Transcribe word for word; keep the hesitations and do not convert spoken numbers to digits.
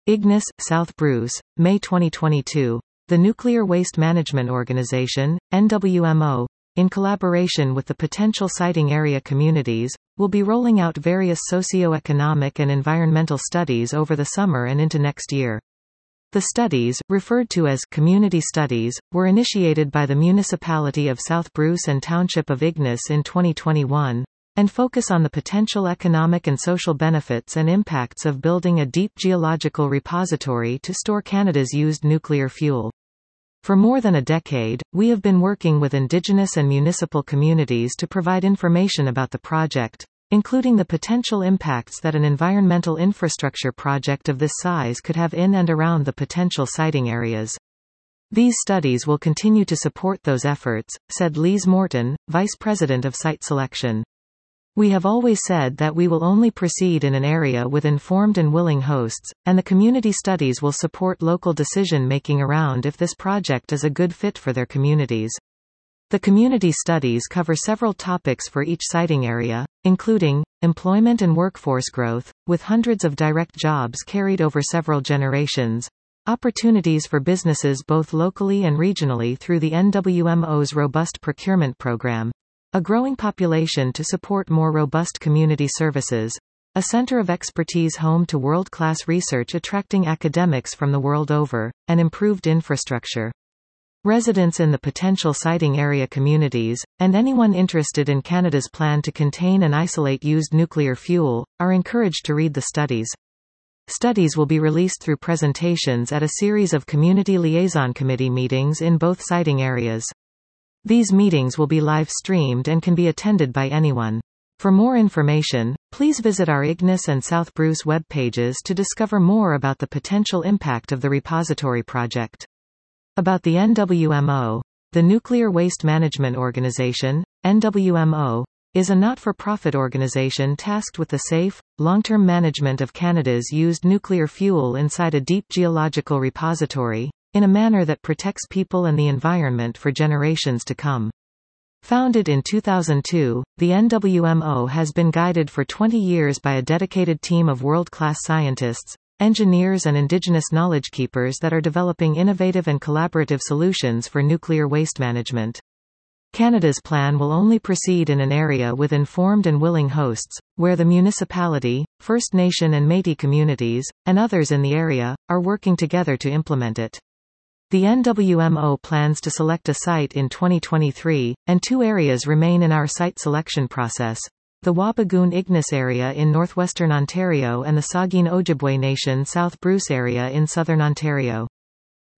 Ignis, South Bruce, May twenty twenty-two. The Nuclear Waste Management Organization, N W M O, in collaboration with the potential siting area communities, will be rolling out various socio-economic and environmental studies over the summer and into next year. The studies, referred to as community studies, were initiated by the municipality of South Bruce and Township of Ignis in twenty twenty-one, and focus on the potential economic and social benefits and impacts of building a deep geological repository to store Canada's used nuclear fuel. For more than a decade, we have been working with Indigenous and municipal communities to provide information about the project, including the potential impacts that an environmental infrastructure project of this size could have in and around the potential siting areas. These studies will continue to support those efforts, said Lise Morton, Vice President of Site Selection. We have always said that we will only proceed in an area with informed and willing hosts, and the community studies will support local decision-making around if this project is a good fit for their communities. The community studies cover several topics for each siting area, including employment and workforce growth, with hundreds of direct jobs carried over several generations, opportunities for businesses both locally and regionally through the N W M O's robust procurement program, a growing population to support more robust community services, a center of expertise home to world-class research attracting academics from the world over, and improved infrastructure. Residents in the potential siting area communities, and anyone interested in Canada's plan to contain and isolate used nuclear fuel, are encouraged to read the studies. Studies will be released through presentations at a series of Community Liaison Committee meetings in both siting areas. These meetings will be live-streamed and can be attended by anyone. For more information, please visit our Ignis and South Bruce web pages to discover more about the potential impact of the repository project. About the N W M O. The Nuclear Waste Management Organization, N W M O, is a not-for-profit organization tasked with the safe, long-term management of Canada's used nuclear fuel inside a deep geological repository, in a manner that protects people and the environment for generations to come. Founded in two thousand two, the N W M O has been guided for twenty years by a dedicated team of world-class scientists, engineers and Indigenous knowledge keepers that are developing innovative and collaborative solutions for nuclear waste management. Canada's plan will only proceed in an area with informed and willing hosts, where the municipality, First Nation and Métis communities, and others in the area, are working together to implement it. The N W M O plans to select a site in twenty twenty-three, and two areas remain in our site selection process: the Wabigoon Ignis area in northwestern Ontario and the Saugeen Ojibwe Nation South Bruce area in southern Ontario.